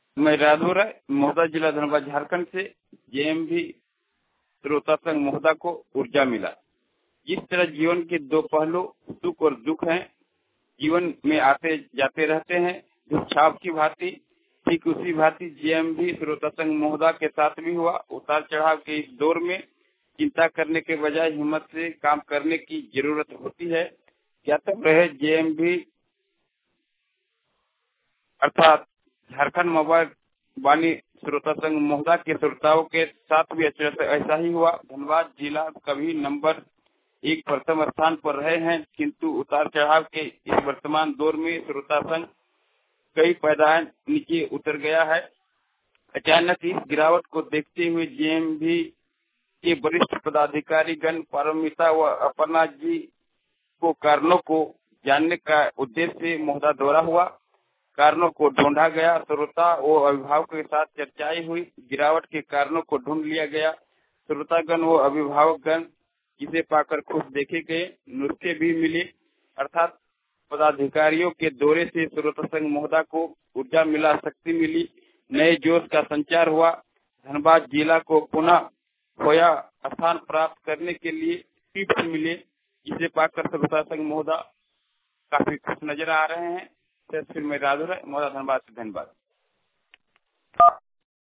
मैं राधो राय महोदा, जिला धनबाद, झारखंड से जेएमबी श्रोता संघ महोदा को ऊर्जा मिला। जिस तरह जीवन के दो पहलू सुख और दुख हैं, जीवन में आते जाते रहते हैं, जो छाप की भांति, ठीक उसी भांति जेएमबी श्रोता संघ महोदा के साथ भी हुआ। उतार चढ़ाव के इस दौर में चिंता करने के बजाय हिम्मत से काम करने की जरूरत होती है। क्या तब रहे जेएमबी अर्थात झारखंड मोबाइल वाणी श्रोता संघ महोदा के श्रोताओं के साथ भी ऐसा ही हुआ। धनबाद जिला कभी नंबर 1 प्रथम स्थान पर रहे हैं, किंतु उतार चढ़ाव के इस वर्तमान दौर में श्रोता संघ कई पायदान नीचे उतर गया है। अचानक इस गिरावट को देखते हुए जेएमबी के वरिष्ठ पदाधिकारी गण पारमिता व अपर्णा जी को कारणों को जानने का उद्देश्य से महोदा दौरा हुआ। कारणों को ढूंढा गया, श्रोता व अभिभावकों के साथ चर्चाएं हुई, गिरावट के कारणों को ढूंढ लिया गया। श्रोतागण व अभिभावकगण इसे पाकर खुश देखे गए, नुस्खे भी मिले। अर्थात पदाधिकारियों के दौरे से श्रोता संघ महोदा को ऊर्जा मिला, शक्ति मिली, नए जोश का संचार हुआ। धनबाद जिला को पुनः खोया स्थान प्राप्त करने के लिए टिप्स मिले, जिसे पाकर श्रोता संघ महोदा काफी खुश नजर आ रहे हैं। फिर मैं राधो राय महोदा, धनबाद से। धन्यवाद।